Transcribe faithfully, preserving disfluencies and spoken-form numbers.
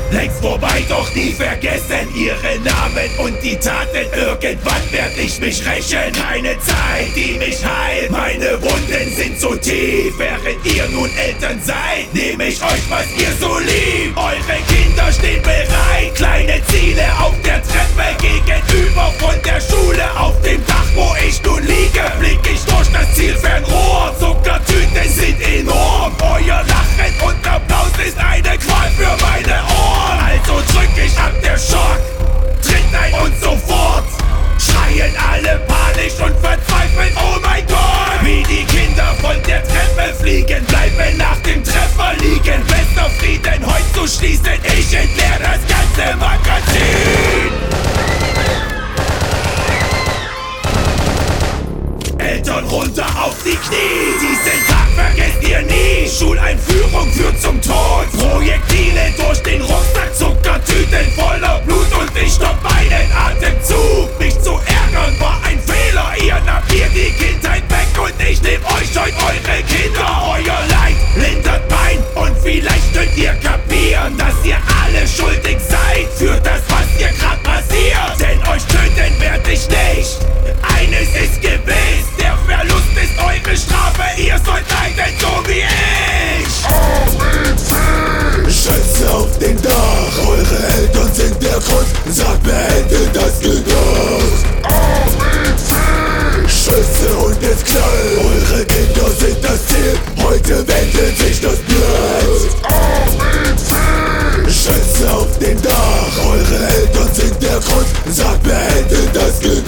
längst vorbei, doch nie vergessen ihre Namen und die Taten. Irgendwann werd ich mich rächen, keine Zeit, die mich heilt. Meine Wunden sind so tief, während ihr nun Eltern seid, nehme ich euch, was ihr so liebt. Eure Kinder stehen bereit, kleine Ziele auf der Treppe gegenüber von der Schule. Auf dem Dach, wo ich nun liege, blick ich durch das Zielfernrohr. Zuckertüten sind enorm, euer Lachen und Applaus ist eine Qual für meine Ohren. Also drück ich ab, der Schock tritt ein und sofort schreien alle panisch und verzweifelt, oh mein Gott. Wie die Kinder von der Treppe fliegen, bleiben nach dem Treffer liegen. Bester Frieden heute zu schließen, ich entleer das ganze Magazin. Eltern runter auf die Knie, diesen Tag vergesst ihr nie. Schuleinführung führt zum Tod, Projektile durch den Rucksack, Zuckertüten voller Blut und ich stopp meinen Atemzug. Mich zu ärgern war ein Fehler, ihr nahmt mir die Kindheit weg und ich nehm euch heute eure Kinder. Euer Leid lindert mein und vielleicht könnt ihr kapieren, dass ihr alle schuldig seid für das, was ihr grad passiert. Denn euch töten werd ich nicht, eines ist gewiss, der Verlust ist eure Strafe, ihr sollt leiden so wie ich. A B C! Scheiße auf dem Dach, eure Eltern sind der Grund, sagt beendet das Gedacht. A B C! Scheiße und es knallt, eure Kinder sind das Ziel, heute wendet sich das Blatt. A B C! Scheiße auf dem Dach, eure Eltern sind der Grund, sagt beendet das Gedacht.